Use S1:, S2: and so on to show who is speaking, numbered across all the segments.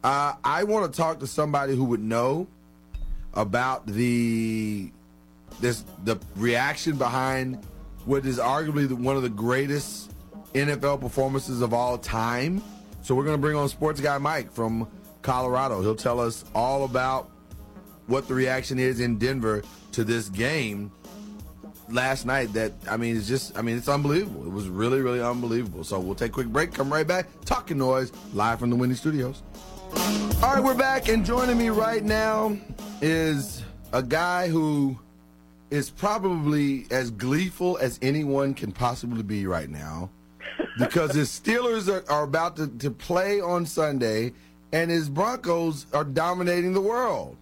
S1: I want to talk to somebody who would know about the reaction behind what is arguably one of the greatest NFL performances of all time. So we're going to bring on sports guy Mike from Colorado. He'll tell us all about what the reaction is in Denver to this game last night. It's unbelievable. It was really, really unbelievable. So we'll take a quick break, come right back. Talking Noise, live from the Windy Studios. All right, we're back, and joining me right now is a guy who is probably as gleeful as anyone can possibly be right now because his Steelers are about to play on Sunday, and his Broncos are dominating the world.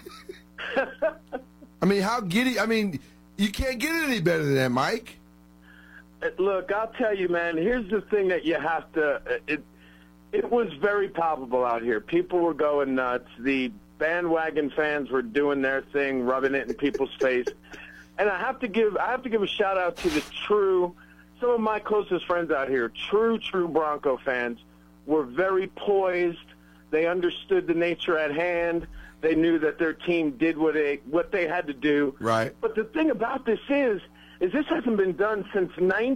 S1: I mean, how giddy? I mean, you can't get any better than that, Mike.
S2: Look, I'll tell you, man, here's the thing that you have to it was very palpable out here. People were going nuts. The bandwagon fans were doing their thing, rubbing it in people's face. And I have to give a shout out to some of my closest friends out here, true Bronco fans, were very poised. They understood the nature at hand. They knew that their team did what they had to do.
S1: Right.
S2: But the thing about this is this hasn't been done since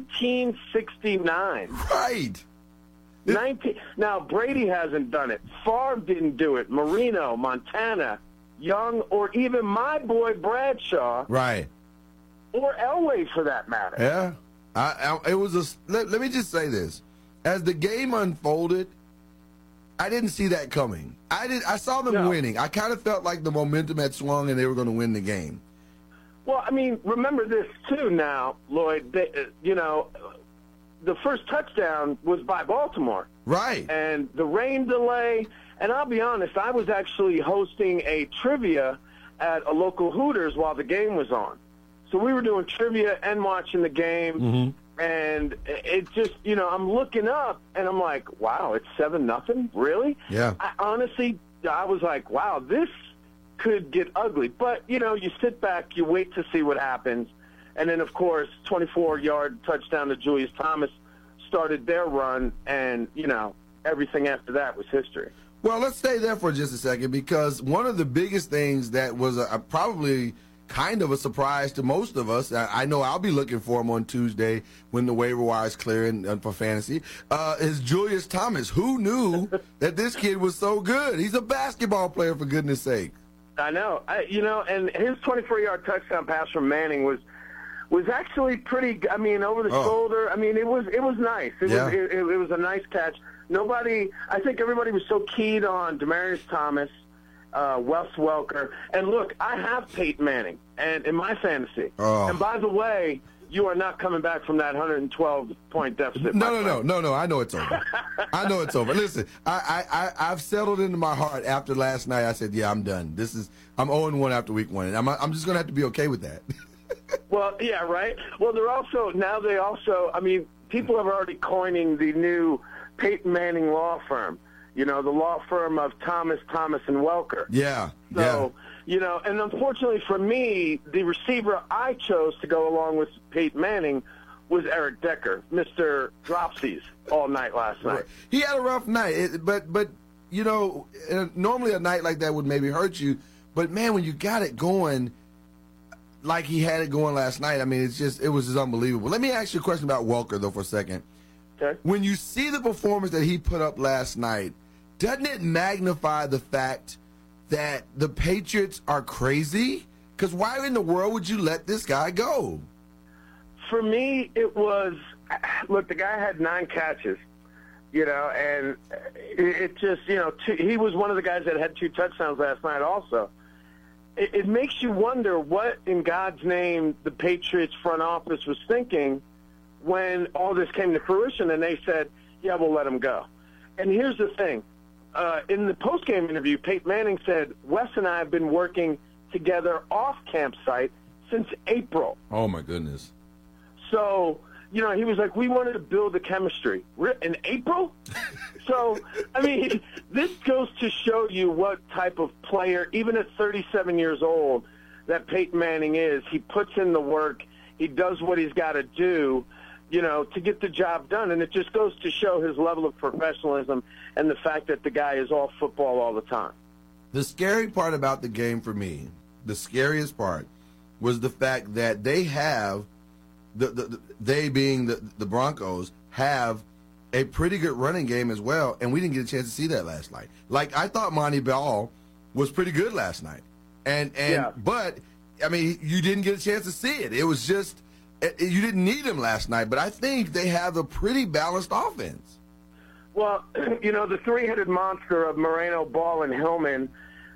S2: 1969.
S1: Right.
S2: Now, Brady hasn't done it. Favre didn't do it. Marino, Montana, Young, or even my boy Bradshaw.
S1: Right.
S2: Or Elway, for that matter.
S1: Yeah. Let me just say this. As the game unfolded, I didn't see that coming. I saw them winning. I kind of felt like the momentum had swung and they were going to win the game.
S2: Well, I mean, remember this, too, now, Lloyd. The first touchdown was by Baltimore.
S1: Right.
S2: And the rain delay, and I'll be honest, I was actually hosting a trivia at a local Hooters while the game was on. So we were doing trivia and watching the game, and it just, I'm looking up, and I'm like, wow, it's 7-0? Really?
S1: Yeah.
S2: I was like, wow, this could get ugly. But, you sit back, you wait to see what happens. And then, of course, 24-yard touchdown to Julius Thomas started their run, and, everything after that was history.
S1: Well, let's stay there for just a second, because one of the biggest things that was probably kind of a surprise to most of us, I know I'll be looking for him on Tuesday when the waiver wire is clearing for fantasy, is Julius Thomas. Who knew that this kid was so good? He's a basketball player, for goodness sake.
S2: I know. And his 24-yard touchdown pass from Manning was actually pretty, over the shoulder. It was nice. It was a nice catch. I think everybody was so keyed on Demaryius Thomas, Wes Welker. And look, I have Peyton Manning and in my fantasy.
S1: Oh.
S2: And by the way, you are not coming back from that 112-point deficit.
S1: No. I know it's over. I know it's over. Listen, I've settled into my heart after last night. I said, yeah, I'm done. I'm 0-1 after week 1. And I'm just going to have to be okay with that.
S2: Well, yeah, right. Well, people have already coining the new Peyton Manning law firm, the law firm of Thomas, and Welker.
S1: Yeah.
S2: So, and unfortunately for me, the receiver I chose to go along with Peyton Manning was Eric Decker, Mr. Dropsies, all night last night.
S1: He had a rough night, but normally a night like that would maybe hurt you. But, man, when you got it going like he had it going last night, it was just unbelievable. Let me ask you a question about Welker, though, for a second.
S2: Okay.
S1: When you see the performance that he put up last night, doesn't it magnify the fact that the Patriots are crazy? Because why in the world would you let this guy go?
S2: For me, it was, look, the guy had 9 catches, and it just, he was one of the guys that had 2 touchdowns last night also. It makes you wonder what, in God's name, the Patriots front office was thinking when all this came to fruition, and they said, yeah, we'll let him go. And here's the thing. In the postgame interview, Peyton Manning said, Wes and I have been working together off campsite since April.
S1: Oh, my goodness.
S2: So, he was like, we wanted to build the chemistry. In April? So, this goes to show you what type of player, even at 37 years old, that Peyton Manning is. He puts in the work. He does what he's got to do. to get the job done. And it just goes to show his level of professionalism and the fact that the guy is all football all the time.
S1: The scary part about the game for me, the scariest part, was the fact that they have, they being the Broncos, have a pretty good running game as well, and we didn't get a chance to see that last night. Like, I thought Monty Ball was pretty good last night. But, I mean, you didn't get a chance to see it. It was just, you didn't need him last night, but I think they have a pretty balanced offense.
S2: Well, the three-headed monster of Moreno, Ball, and Hillman,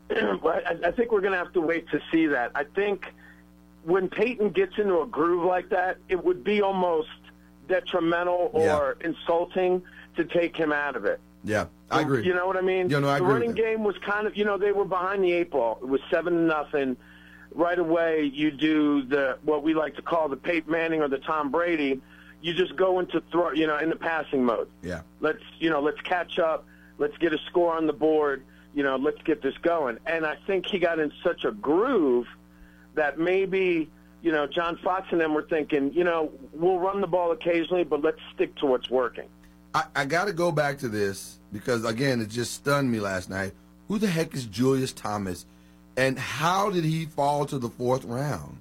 S2: I think we're going to have to wait to see that. I think when Peyton gets into a groove like that, it would be almost detrimental or insulting to take him out of it.
S1: Yeah, I agree.
S2: You know what I mean?
S1: Yeah, no, I
S2: the
S1: agree
S2: running game was kind of, they were behind the 8 ball. It was 7-0. Right away, you do what we like to call the Peyton Manning or the Tom Brady. You just go into in the passing mode.
S1: Yeah.
S2: Let's catch up. Let's get a score on the board. Let's get this going. And I think he got in such a groove that maybe, John Fox and them were thinking, we'll run the ball occasionally, but let's stick to what's working.
S1: I got to go back to this because, again, it just stunned me last night. Who the heck is Julius Thomas, and how did he fall to the 4th round?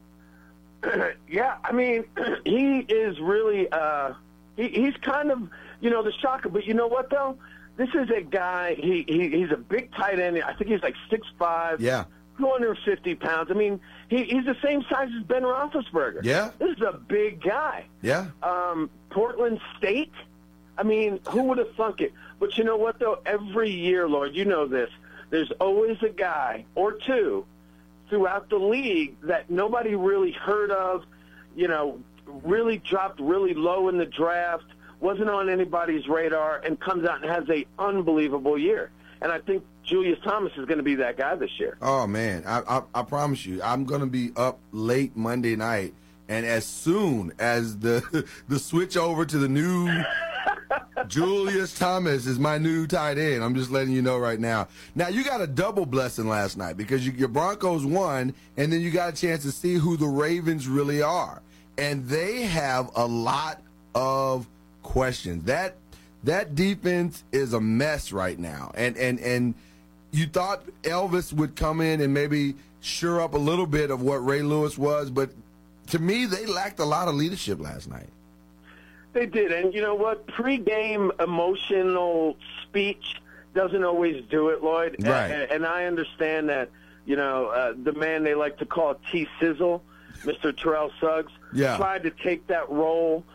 S2: Yeah, I mean, he is really he's kind of, the shocker. But you know what, though? This is a guy, he's a big tight end. I think he's like 6'5", 250 pounds. I mean, he's the same size as Ben Roethlisberger.
S1: Yeah.
S2: This is a big guy.
S1: Yeah.
S2: Portland State. I mean, who would have thunk it? But you know what, though? Every year, Lord, you know this, there's always a guy or two throughout the league that nobody really heard of, really dropped really low in the draft, wasn't on anybody's radar, and comes out and has an unbelievable year. And I think Julius Thomas is going to be that guy this year.
S1: Oh, man, I promise you, I'm going to be up late Monday night, and as soon as the switch over to the new Julius Thomas is my new tight end, I'm just letting you know right now. Now, you got a double blessing last night because your Broncos won, and then you got a chance to see who the Ravens really are. And they have a lot of questions. That defense is a mess right now. And you thought Elvis would come in and maybe shore up a little bit of what Ray Lewis was, but to me, they lacked a lot of leadership last night.
S2: They did, and you know what? Pre-game emotional speech doesn't always do it, Lloyd.
S1: Right.
S2: And I understand that, the man they like to call T-Sizzle, Mr. Terrell Suggs, tried to take that role,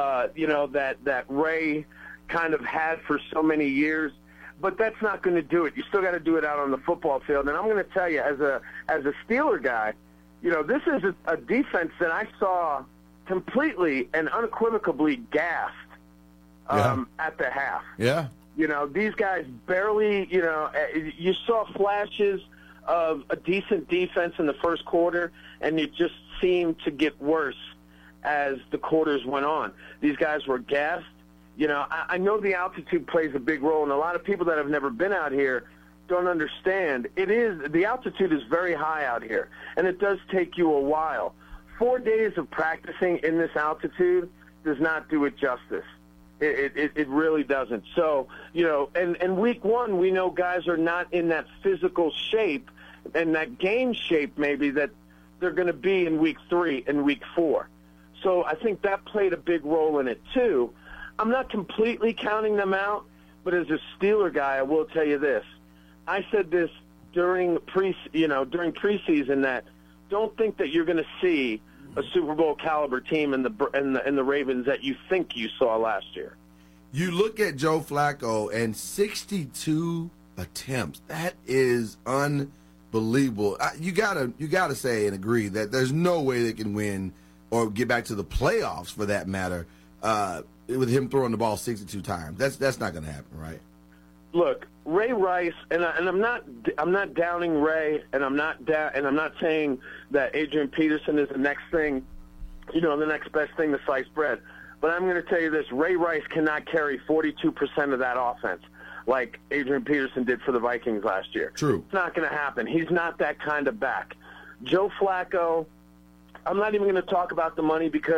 S2: that Ray kind of had for so many years. But that's not going to do it. You still got to do it out on the football field. And I'm going to tell you, as a Steeler guy, this is a defense that I saw completely and unequivocally gassed at the half.
S1: Yeah.
S2: These guys barely, you saw flashes of a decent defense in the first quarter, and it just seemed to get worse as the quarters went on. These guys were gassed. I know the altitude plays a big role, and a lot of people that have never been out here don't understand. The altitude is very high out here, and it does take you a while. 4 days of practicing in this altitude does not do it justice. It really doesn't. So, and week 1, we know guys are not in that physical shape and that game shape maybe that they're going to be in week 3 and week 4. So I think that played a big role in it too. I'm not completely counting them out, but as a Steeler guy, I will tell you this. I said this during preseason that don't think that you're going to see a Super Bowl caliber team in the Ravens that you think you saw last year.
S1: You look at Joe Flacco and 62 attempts. That is unbelievable. You gotta say and agree that there's no way they can win or get back to the playoffs for that matter with him throwing the ball 62 times. That's not going to happen, right?
S2: Look, Ray Rice, and I'm not downing Ray, and I'm not saying that Adrian Peterson is the next thing, the next best thing to slice bread. But I'm going to tell you this: Ray Rice cannot carry 42% of that offense like Adrian Peterson did for the Vikings last year.
S1: True.
S2: It's not going to happen. He's not that kind of back. Joe Flacco, I'm not even going to talk about the money because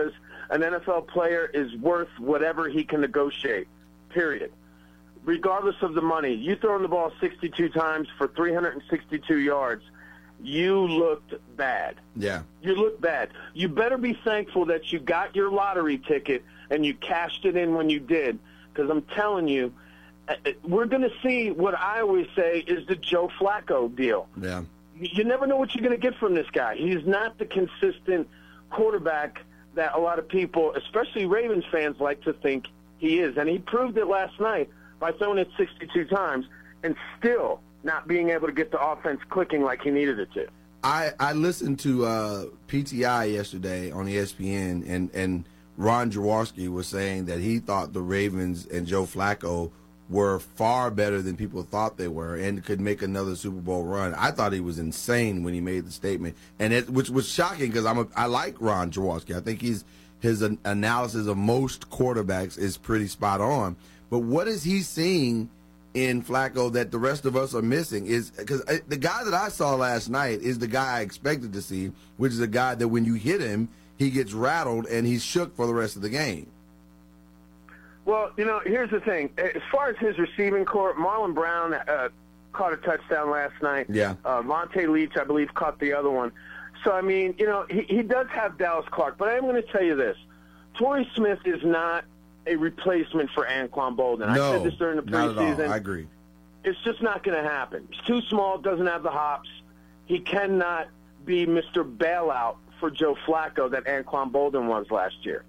S2: an NFL player is worth whatever he can negotiate, period. Regardless of the money, you throwing the ball 62 times for 362 yards, you looked bad.
S1: Yeah.
S2: You looked bad. You better be thankful that you got your lottery ticket and you cashed it in when you did, because I'm telling you, we're going to see what I always say is the Joe Flacco deal.
S1: Yeah.
S2: You never know what you're going to get from this guy. He's not the consistent quarterback that a lot of people, especially Ravens fans, like to think he is. And he proved it last night by throwing it 62 times and still not being able to get the offense clicking like he needed it to.
S1: I listened to PTI yesterday on ESPN, and Ron Jaworski was saying that he thought the Ravens and Joe Flacco were far better than people thought they were and could make another Super Bowl run. I thought he was insane when he made the statement, and which was shocking because I like Ron Jaworski. I think his analysis of most quarterbacks is pretty spot on. But what is he seeing in Flacco that the rest of us are missing? Is because the guy that I saw last night is the guy I expected to see, which is a guy that when you hit him, he gets rattled and he's shook for the rest of the game.
S2: Well, here's the thing. As far as his receiving corps, Marlon Brown caught a touchdown last night.
S1: Yeah.
S2: Monte Leach, I believe, caught the other one. So, I mean, he does have Dallas Clark. But I'm going to tell you this. Torrey Smith is not a replacement for Anquan Boldin.
S1: No,
S2: I said this during the preseason.
S1: not at all. I agree.
S2: It's just not going to happen. He's too small, doesn't have the hops. He cannot be Mr. Bailout for Joe Flacco that Anquan Boldin was last year.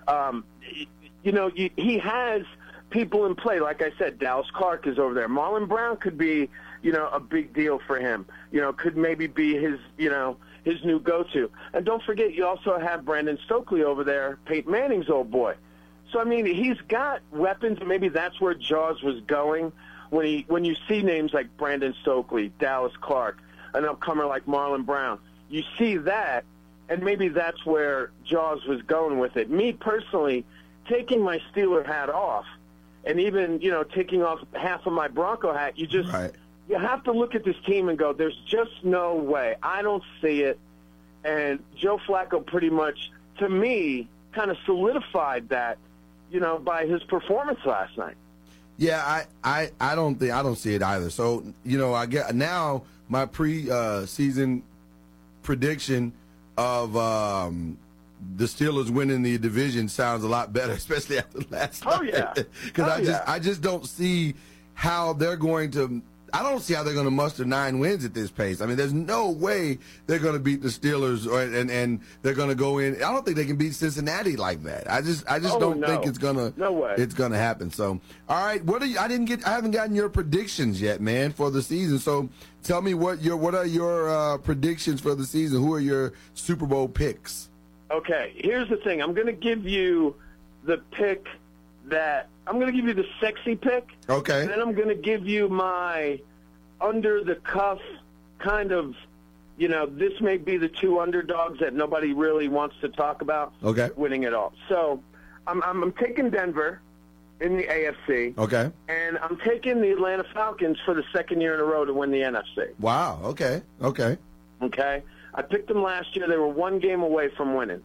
S2: He has people in play. Like I said, Dallas Clark is over there. Marlon Brown could be, a big deal for him. Could maybe be his new go-to. And don't forget, you also have Brandon Stokely over there, Peyton Manning's old boy. So, I mean, he's got weapons, and maybe that's where Jaws was going when you see names like Brandon Stokely, Dallas Clark, an upcomer like Marlon Brown. You see that, and maybe that's where Jaws was going with it. Me, personally, taking my Steeler hat off and even, taking off half of my Bronco hat, you have to look at this team and go, there's just no way. I don't see it. And Joe Flacco pretty much, to me, kind of solidified that, by his performance last night.
S1: Yeah, I don't see it either. So, I get now my pre-season prediction of the Steelers winning the division sounds a lot better, especially after last night.
S2: Oh, yeah.
S1: Because I just don't see how they're going to – I don't see how they're going to muster 9 wins at this pace. I mean, there's no way they're going to beat the Steelers and they're going to go in. I don't think they can beat Cincinnati like that. I just don't think it's going to happen. So, all right, I haven't gotten your predictions yet, man, for the season. So, tell me what are your predictions for the season? Who are your Super Bowl picks?
S2: Okay, here's the thing. I'm going to give you the pick I'm going to give you the sexy pick.
S1: Okay.
S2: And then I'm going to give you my under-the-cuff kind of, this may be the two underdogs that nobody really wants to talk about winning it all. So I'm taking Denver in the AFC.
S1: Okay.
S2: And I'm taking the Atlanta Falcons for the second year in a row to win the NFC.
S1: Wow. Okay. Okay.
S2: I picked them last year. They were one game away from winning.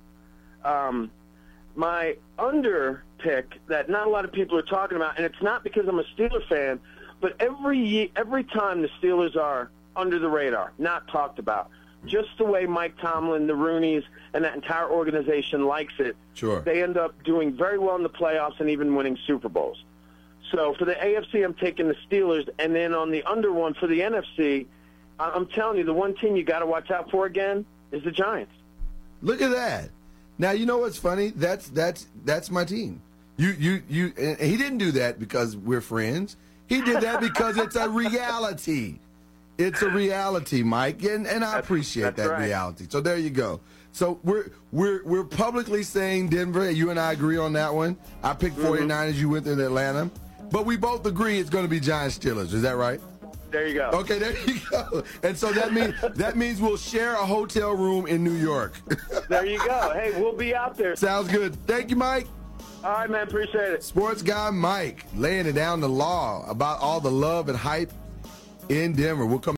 S2: My under pick that not a lot of people are talking about, and it's not because I'm a Steeler fan, but every time the Steelers are under the radar, not talked about, just the way Mike Tomlin, the Rooneys, and that entire organization likes it,
S1: sure,
S2: they end up doing very well in the playoffs and even winning Super Bowls. So for the AFC, I'm taking the Steelers, and then on the under one for the NFC, I'm telling you, the one team you got to watch out for again is the Giants.
S1: Look at that. Now, you know what's funny? That's my team. You and he didn't do that because we're friends. He did that because it's a reality. It's a reality, Mike, and I appreciate that reality. So there you go. So we're publicly saying Denver. You and I agree on that one. I picked 49ers. You went to Atlanta, but we both agree it's going to be Giants Steelers. Is that right?
S2: There you go.
S1: Okay, there you go. And so that means we'll share a hotel room in New York.
S2: There you go. Hey, we'll be out there.
S1: Sounds good. Thank you, Mike.
S2: All right, man. Appreciate it.
S1: Sports guy Mike laying it down the law about all the love and hype in Denver. We'll come